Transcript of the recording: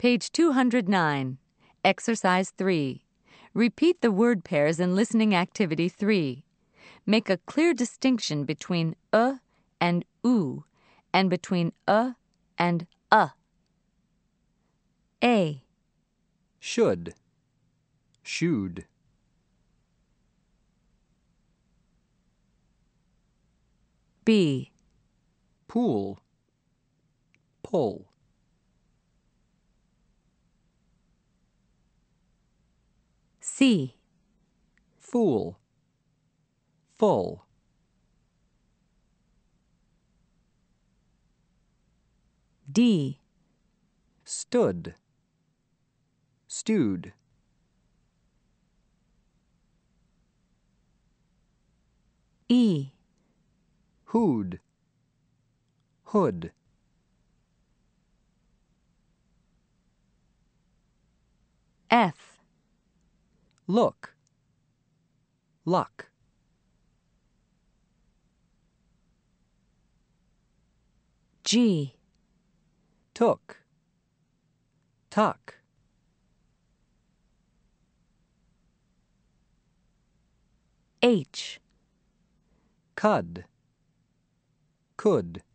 Page 209. Exercise 3. Repeat the word pairs in listening activity 3. Make a clear distinction between and oo and between and A. Should, shooed. B. Pool, pull. C. Fool, full. D. Stood, stewed. E. Hood, hood. F. Look, luck. G. Took, tuck. H. Cud, could.